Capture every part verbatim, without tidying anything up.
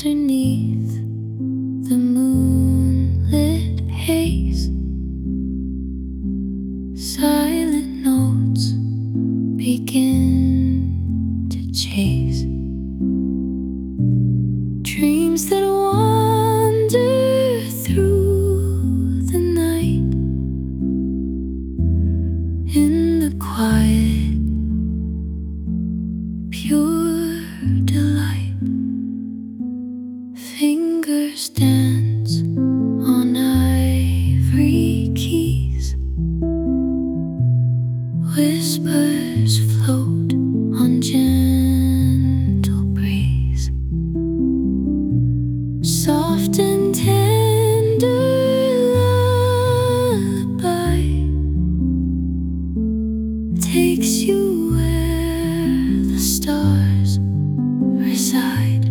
underneath the moonlit haze. Silent notes begin to chase dreams that wander through the night. In the quiet, pure delight, fingers dance on ivory keys. Whispers float on gentle breeze. Soft and tender lullaby takes you where the stars reside.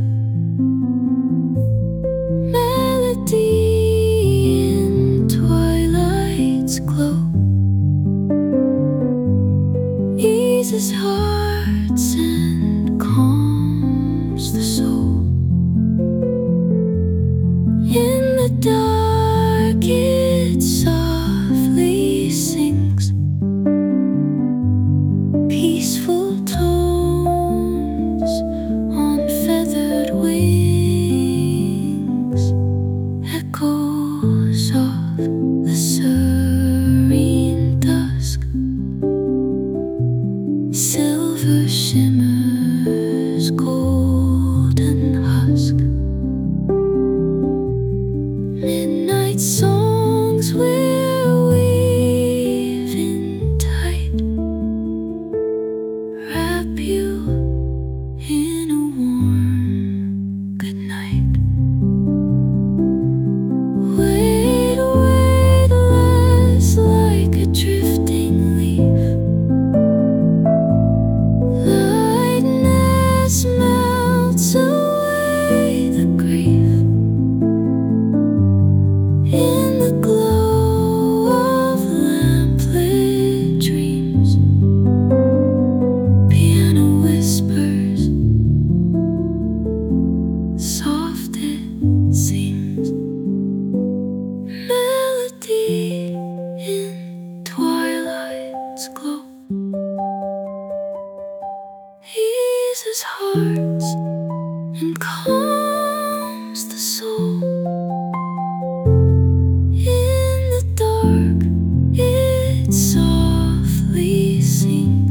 Melody in twilight's glow eases hearts and calms the soul. In the dark it softly sings peaceful tones on feathered wings. Echoes of the serene dusk. Silver shimmers golden husk. Midnight songs we're weaving tight wrap you in a warm good night. Wait, weightless like a drifting leaf. Lightness melts away the grief. In the glow of lamplit dreams, piano whispers, soft it seems. Melody in twilight's glow eases hearts and calms the soul. In the dark it softly sings